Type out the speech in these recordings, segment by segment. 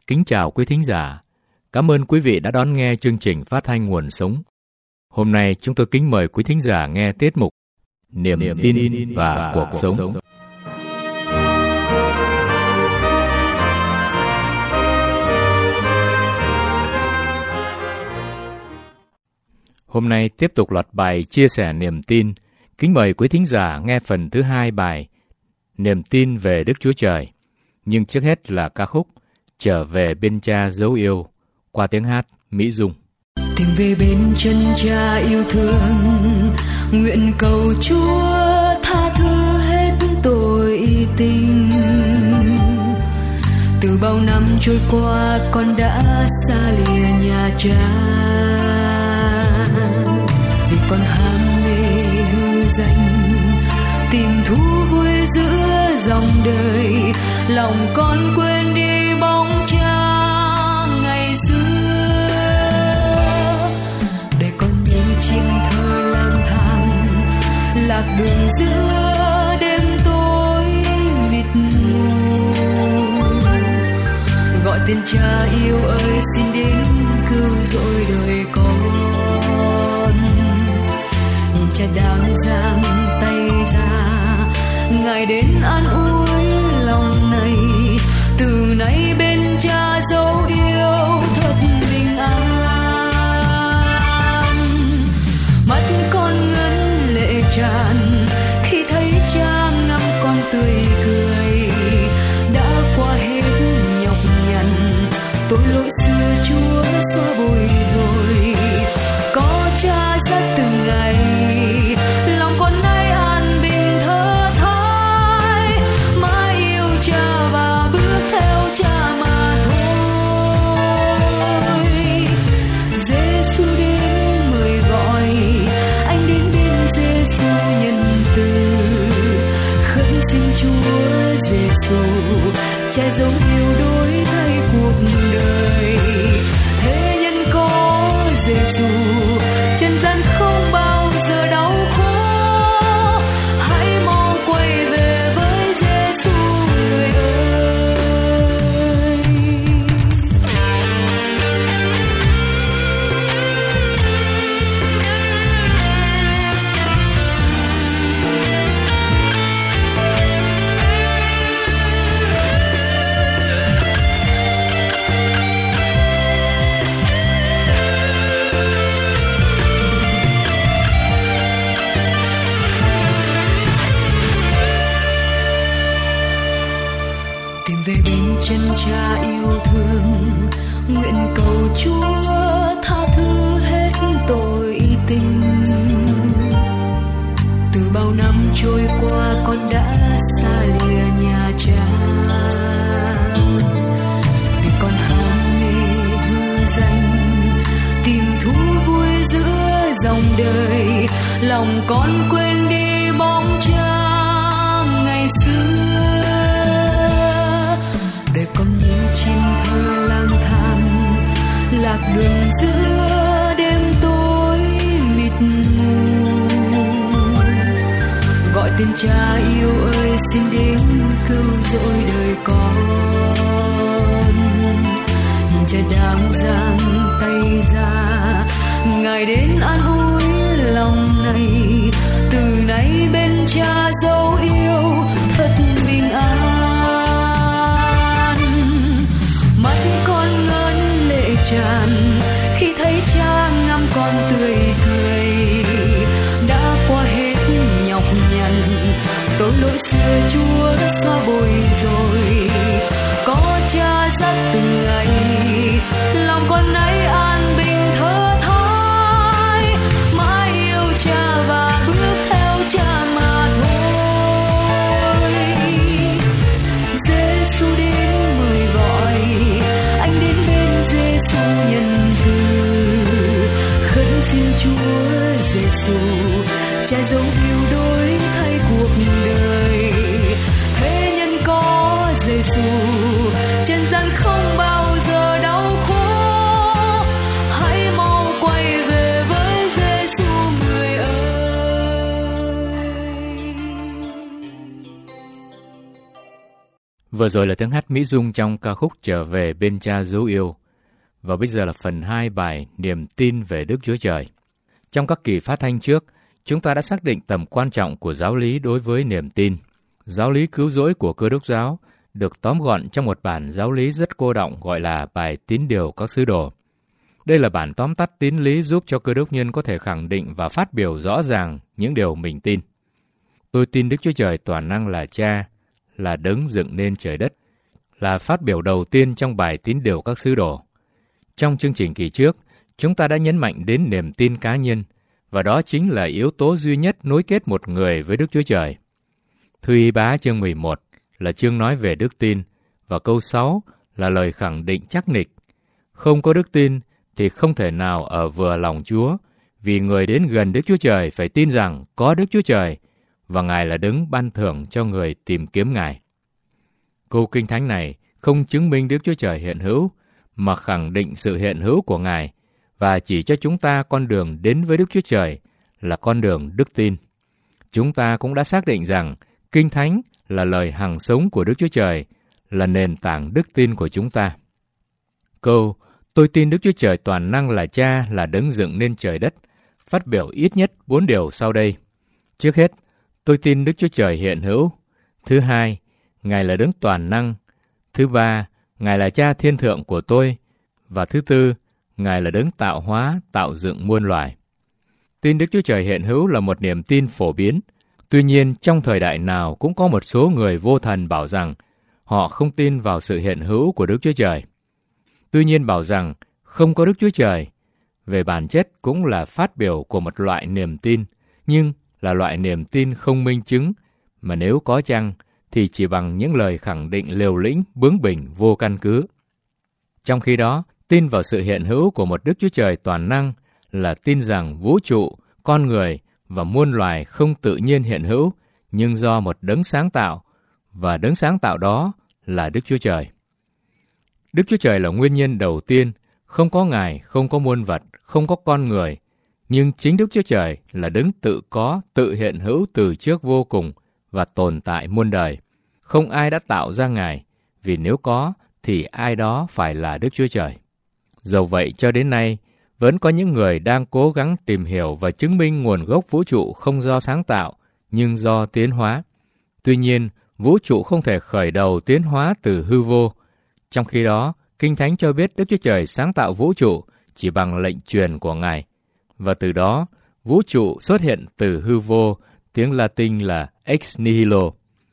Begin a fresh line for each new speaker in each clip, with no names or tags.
Kính chào quý thính giả. Cảm ơn quý vị đã đón nghe chương trình phát thanh Nguồn Sống. Hôm nay chúng tôi kính mời quý thính giả nghe tiết mục Niềm tin và cuộc sống. Hôm nay tiếp tục loạt bài chia sẻ niềm tin. Kính mời quý thính giả nghe phần thứ 2 bài Niềm tin về Đức Chúa Trời. Nhưng trước hết là ca khúc Trở về bên Cha dấu yêu qua tiếng hát Mỹ Dung.
Tìm về bên chân Cha yêu thương, nguyện cầu Chúa tha thứ hết tội tình. Từ bao năm trôi qua con đã xa lìa nhà Cha, vì con ham mê hư danh, tìm thú vui giữa dòng đời. Lòng con quên đi bóng Cha ngày xưa, để con như chim thơ lang thang lạc đường giữa đêm tối mịt mù. Gọi tên Cha yêu ơi, xin đến cứu rỗi đời con. Nhìn Cha đang giang tay ra, Ngài đến an ủi lòng này. Từ nay bên Cha dấu yêu thật bình an. Mắt con ngấn lệ tràn khi thấy Cha ngắm con tươi cười. Đã qua hết nhọc nhằn, tội lỗi xưa Chúa xóa bụi rồi. Có Cha dắt từng ngày, lòng con nay an bình thơ thái. Mãi yêu Cha và bước theo Cha mà thôi. Giê-xu đến mời gọi, anh đến bên Giê-xu nhân từ. Khẩn xin Chúa Giê-xu, Cha dấu yêu đổi thay cuộc đời. Thế nhân có Giê-xu, trần gian không bao giờ đau khổ. Hãy mau quay về với Giê-xu người ơi. Tìm về bên chân Cha yêu thương, nguyện cầu Chúa tha thứ hết tội tình. Từ bao năm trôi qua con đã xa lìa nhà Cha, vì con ham mê hư danh, tìm thú vui giữa dòng đời. Lòng con quên đi bóng Cha ngày xưa, để con như chim thơ lang thang lạc đường giữa đêm tối mịt mù. Gọi tên Cha yêu ơi, xin đến cứu rỗi đời con. Nhìn Cha đang giang tay ra, Ngài đến an ủi lòng này. Từ nay bên Cha dấu yêu thật bình an. Mắt con ngấn lệ tràn khi thấy Cha ngắm con tươi cười. Đã qua hết nhọc nhằn, tội lỗi xưa Chúa đã xóa bụi rồi.
Vừa rồi là tiếng hát Mỹ Dung trong ca khúc Trở về bên Cha dấu yêu. Và bây giờ là phần 2 bài Niềm tin về Đức Chúa Trời. Trong các kỳ phát thanh trước, chúng ta đã xác định tầm quan trọng của giáo lý đối với niềm tin. Giáo lý cứu rỗi của Cơ Đốc giáo được tóm gọn trong một bản giáo lý rất cô đọng gọi là bài Tín điều các sứ đồ. Đây là bản tóm tắt tín lý giúp cho cơ đốc nhân có thể khẳng định và phát biểu rõ ràng những điều mình tin. Tôi tin Đức Chúa Trời toàn năng là Cha, là đấng dựng nên trời đất, là phát biểu đầu tiên trong bài Tín điều các sứ đồ. Trong chương trình kỳ trước, chúng ta đã nhấn mạnh đến niềm tin cá nhân, và đó chính là yếu tố duy nhất nối kết một người với Đức Chúa Trời. Thư Y Bá chương 11 là chương nói về đức tin, và câu 6 là lời khẳng định chắc nịch. Không có đức tin thì không thể nào ở vừa lòng Chúa, vì người đến gần Đức Chúa Trời phải tin rằng có Đức Chúa Trời, và Ngài là đấng ban thưởng cho người tìm kiếm Ngài. Câu Kinh Thánh này không chứng minh Đức Chúa Trời hiện hữu, mà khẳng định sự hiện hữu của Ngài, và chỉ cho chúng ta con đường đến với Đức Chúa Trời là con đường đức tin. Chúng ta cũng đã xác định rằng Kinh Thánh là lời hằng sống của Đức Chúa Trời, là nền tảng đức tin của chúng ta. Câu "Tôi tin Đức Chúa Trời toàn năng là Cha, là đấng dựng nên trời đất" phát biểu ít nhất 4 điều sau đây. Trước hết, tôi tin Đức Chúa Trời hiện hữu. Thứ hai, Ngài là đấng toàn năng. Thứ ba, Ngài là Cha thiên thượng của tôi. Và thứ tư, Ngài là đấng tạo hóa, tạo dựng muôn loài. Tin Đức Chúa Trời hiện hữu là một niềm tin phổ biến. Tuy nhiên, trong thời đại nào cũng có một số người vô thần bảo rằng họ không tin vào sự hiện hữu của Đức Chúa Trời. Tuy nhiên bảo rằng không có Đức Chúa Trời, về bản chất cũng là phát biểu của một loại niềm tin, nhưng là loại niềm tin không minh chứng, mà nếu có chăng thì chỉ bằng những lời khẳng định liều lĩnh, bướng bỉnh, vô căn cứ. Trong khi đó, tin vào sự hiện hữu của một Đức Chúa Trời toàn năng là tin rằng vũ trụ, con người và muôn loài không tự nhiên hiện hữu, nhưng do một đấng sáng tạo, và đấng sáng tạo đó là Đức Chúa Trời. Đức Chúa Trời là nguyên nhân đầu tiên, không có Ngài, không có muôn vật, không có con người, nhưng chính Đức Chúa Trời là đấng tự có, tự hiện hữu từ trước vô cùng và tồn tại muôn đời. Không ai đã tạo ra Ngài, vì nếu có thì ai đó phải là Đức Chúa Trời. Dầu vậy cho đến nay, vẫn có những người đang cố gắng tìm hiểu và chứng minh nguồn gốc vũ trụ không do sáng tạo, nhưng do tiến hóa. Tuy nhiên, vũ trụ không thể khởi đầu tiến hóa từ hư vô. Trong khi đó, Kinh Thánh cho biết Đức Chúa Trời sáng tạo vũ trụ chỉ bằng lệnh truyền của Ngài. Và từ đó, vũ trụ xuất hiện từ hư vô, tiếng Latin là ex nihilo.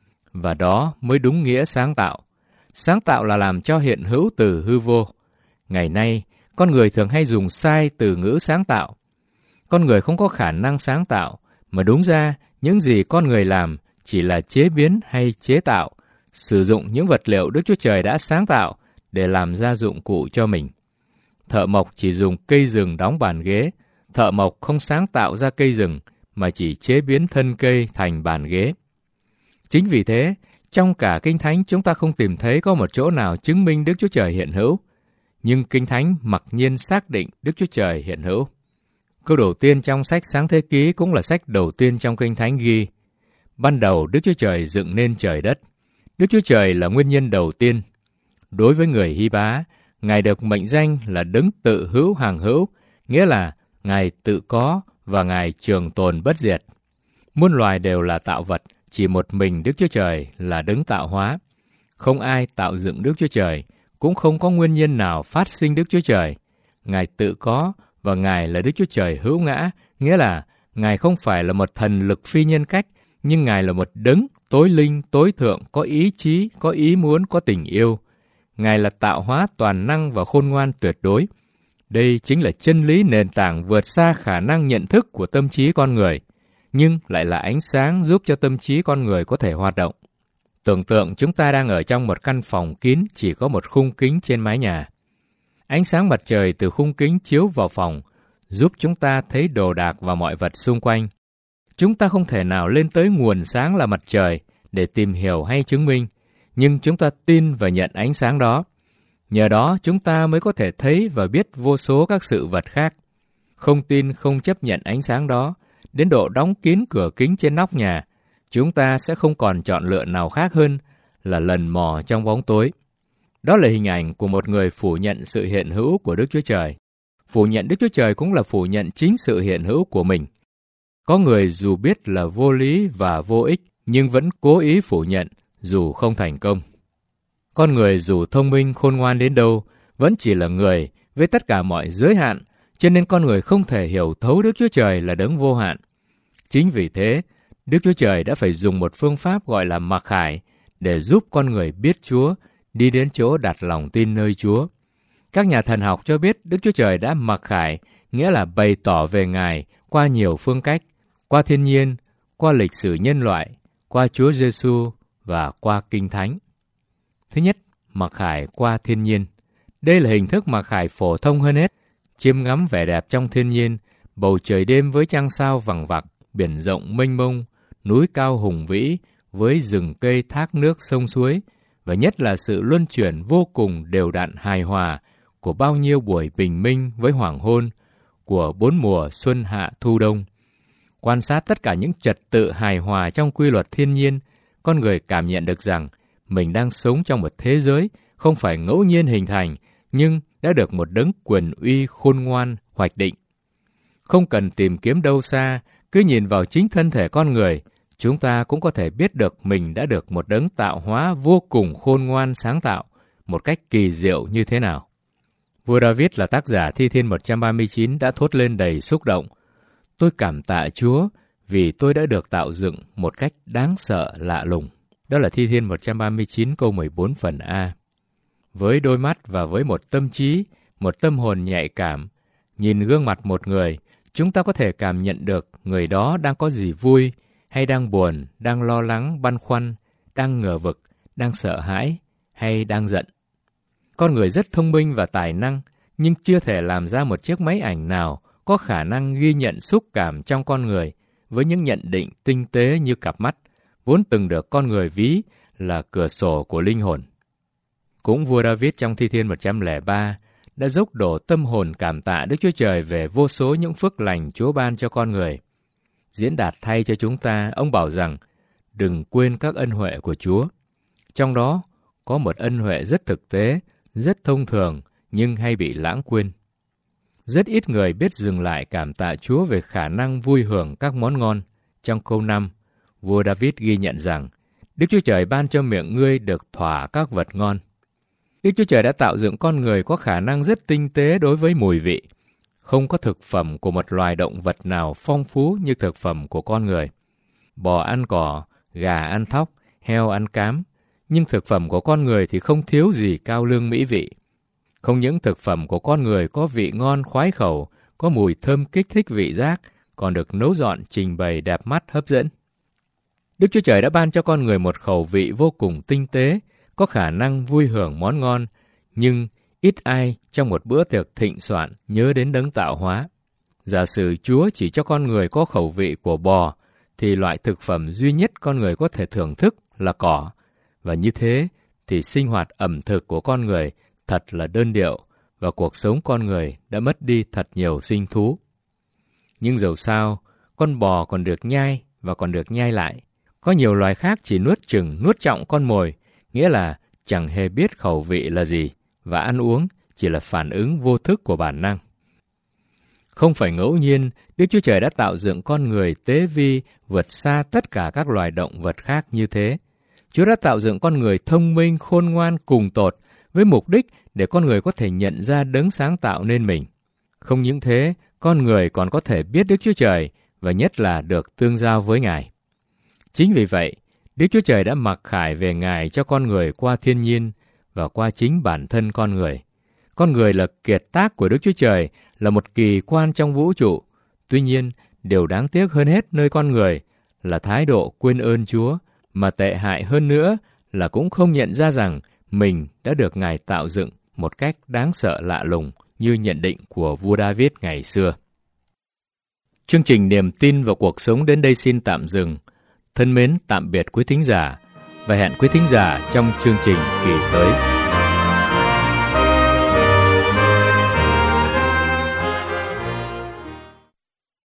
Và đó mới đúng nghĩa sáng tạo. Sáng tạo là làm cho hiện hữu từ hư vô. Ngày nay, con người thường hay dùng sai từ ngữ sáng tạo. Con người không có khả năng sáng tạo, mà đúng ra những gì con người làm chỉ là chế biến hay chế tạo, sử dụng những vật liệu Đức Chúa Trời đã sáng tạo để làm ra dụng cụ cho mình. Thợ mộc chỉ dùng cây rừng đóng bàn ghế. Thợ mộc không sáng tạo ra cây rừng, mà chỉ chế biến thân cây thành bàn ghế. Chính vì thế, trong cả Kinh Thánh chúng ta không tìm thấy có một chỗ nào chứng minh Đức Chúa Trời hiện hữu. Nhưng Kinh Thánh mặc nhiên xác định Đức Chúa Trời hiện hữu. Câu đầu tiên trong sách Sáng Thế Ký cũng là sách đầu tiên trong Kinh Thánh ghi: ban đầu Đức Chúa Trời dựng nên trời đất. Đức Chúa Trời là nguyên nhân đầu tiên. Đối với người Hy Bá, Ngài được mệnh danh là đấng tự hữu hàng hữu, nghĩa là Ngài tự có và Ngài trường tồn bất diệt. Muôn loài đều là tạo vật, chỉ một mình Đức Chúa Trời là đấng tạo hóa. Không ai tạo dựng Đức Chúa Trời, cũng không có nguyên nhân nào phát sinh Đức Chúa Trời. Ngài tự có và Ngài là Đức Chúa Trời hữu ngã, nghĩa là Ngài không phải là một thần lực phi nhân cách, nhưng Ngài là một đấng tối linh, tối thượng, có ý chí, có ý muốn, có tình yêu. Ngài là tạo hóa toàn năng và khôn ngoan tuyệt đối. Đây chính là chân lý nền tảng vượt xa khả năng nhận thức của tâm trí con người, nhưng lại là ánh sáng giúp cho tâm trí con người có thể hoạt động. Tưởng tượng chúng ta đang ở trong một căn phòng kín chỉ có một khung kính trên mái nhà. Ánh sáng mặt trời từ khung kính chiếu vào phòng, giúp chúng ta thấy đồ đạc và mọi vật xung quanh. Chúng ta không thể nào lên tới nguồn sáng là mặt trời để tìm hiểu hay chứng minh, nhưng chúng ta tin và nhận ánh sáng đó. Nhờ đó chúng ta mới có thể thấy và biết vô số các sự vật khác. Không tin, không chấp nhận ánh sáng đó, đến độ đóng kín cửa kính trên nóc nhà, chúng ta sẽ không còn chọn lựa nào khác hơn là lần mò trong bóng tối. Đó là hình ảnh của một người phủ nhận sự hiện hữu của Đức Chúa Trời. Phủ nhận Đức Chúa Trời cũng là phủ nhận chính sự hiện hữu của mình. Có người dù biết là vô lý và vô ích, nhưng vẫn cố ý phủ nhận dù không thành công. Con người dù thông minh khôn ngoan đến đâu, vẫn chỉ là người với tất cả mọi giới hạn, cho nên con người không thể hiểu thấu Đức Chúa Trời là đấng vô hạn. Chính vì thế, Đức Chúa Trời đã phải dùng một phương pháp gọi là mặc khải để giúp con người biết Chúa, đi đến chỗ đặt lòng tin nơi Chúa. Các nhà thần học cho biết Đức Chúa Trời đã mặc khải, nghĩa là bày tỏ về Ngài qua nhiều phương cách, qua thiên nhiên, qua lịch sử nhân loại, qua Chúa Giêsu và qua Kinh Thánh. Thứ nhất, mặc khải qua thiên nhiên. Đây là hình thức mặc khải phổ thông hơn hết, chiêm ngắm vẻ đẹp trong thiên nhiên, bầu trời đêm với trăng sao vằng vặc, biển rộng mênh mông, núi cao hùng vĩ với rừng cây thác nước sông suối, và nhất là sự luân chuyển vô cùng đều đặn hài hòa của bao nhiêu buổi bình minh với hoàng hôn, của 4 mùa xuân hạ thu đông. Quan sát tất cả những trật tự hài hòa trong quy luật thiên nhiên, con người cảm nhận được rằng mình đang sống trong một thế giới không phải ngẫu nhiên hình thành, nhưng đã được một đấng quyền uy khôn ngoan hoạch định. Không cần tìm kiếm đâu xa, cứ nhìn vào chính thân thể con người, chúng ta cũng có thể biết được mình đã được một đấng tạo hóa vô cùng khôn ngoan sáng tạo, một cách kỳ diệu như thế nào. Vua David là tác giả Thi Thiên 139 đã thốt lên đầy xúc động: "Tôi cảm tạ Chúa vì tôi đã được tạo dựng một cách đáng sợ lạ lùng." Đó là Thi Thiên 139 câu 14 phần A. Với đôi mắt và với một tâm trí, một tâm hồn nhạy cảm, nhìn gương mặt một người, chúng ta có thể cảm nhận được người đó đang có gì vui, hay đang buồn, đang lo lắng, băn khoăn, đang ngờ vực, đang sợ hãi, hay đang giận. Con người rất thông minh và tài năng, nhưng chưa thể làm ra một chiếc máy ảnh nào có khả năng ghi nhận xúc cảm trong con người với những nhận định tinh tế như cặp mắt, vốn từng được con người ví là cửa sổ của linh hồn. Cũng vua David trong Thi Thiên 103 đã dốc đổ tâm hồn cảm tạ Đức Chúa Trời về vô số những phước lành Chúa ban cho con người. Diễn đạt thay cho chúng ta, ông bảo rằng đừng quên các ân huệ của Chúa. Trong đó có một ân huệ rất thực tế, rất thông thường nhưng hay bị lãng quên. Rất ít người biết dừng lại cảm tạ Chúa về khả năng vui hưởng các món ngon. Trong câu 5, vua David ghi nhận rằng Đức Chúa Trời ban cho miệng ngươi được thỏa các vật ngon. Đức Chúa Trời đã tạo dựng con người có khả năng rất tinh tế đối với mùi vị. Không có thực phẩm của một loài động vật nào phong phú như thực phẩm của con người. Bò ăn cỏ, gà ăn thóc, heo ăn cám, nhưng thực phẩm của con người thì không thiếu gì cao lương mỹ vị. Không những thực phẩm của con người có vị ngon khoái khẩu, có mùi thơm kích thích vị giác, còn được nấu dọn trình bày đẹp mắt hấp dẫn. Đức Chúa Trời đã ban cho con người một khẩu vị vô cùng tinh tế, có khả năng vui hưởng món ngon, nhưng ít ai trong một bữa tiệc thịnh soạn nhớ đến đấng tạo hóa. Giả sử Chúa chỉ cho con người có khẩu vị của bò, thì loại thực phẩm duy nhất con người có thể thưởng thức là cỏ. Và như thế thì sinh hoạt ẩm thực của con người thật là đơn điệu, và cuộc sống con người đã mất đi thật nhiều sinh thú. Nhưng dầu sao, con bò còn được nhai và còn được nhai lại. Có nhiều loài khác chỉ nuốt chừng nuốt trọng con mồi, nghĩa là chẳng hề biết khẩu vị là gì, và ăn uống chỉ là phản ứng vô thức của bản năng. Không phải ngẫu nhiên, Đức Chúa Trời đã tạo dựng con người tế vi vượt xa tất cả các loài động vật khác như thế. Chúa đã tạo dựng con người thông minh, khôn ngoan, cùng tột, với mục đích để con người có thể nhận ra đấng sáng tạo nên mình. Không những thế, con người còn có thể biết Đức Chúa Trời, và nhất là được tương giao với Ngài. Chính vì vậy, Đức Chúa Trời đã mặc khải về Ngài cho con người qua thiên nhiên và qua chính bản thân con người. Con người là kiệt tác của Đức Chúa Trời, là một kỳ quan trong vũ trụ. Tuy nhiên, điều đáng tiếc hơn hết nơi con người là thái độ quên ơn Chúa, mà tệ hại hơn nữa là cũng không nhận ra rằng mình đã được Ngài tạo dựng một cách đáng sợ lạ lùng như nhận định của vua David ngày xưa. Chương trình Niềm tin vào cuộc sống đến đây xin tạm dừng. Thân mến tạm biệt quý thính giả và hẹn quý thính giả trong chương trình kỳ tới.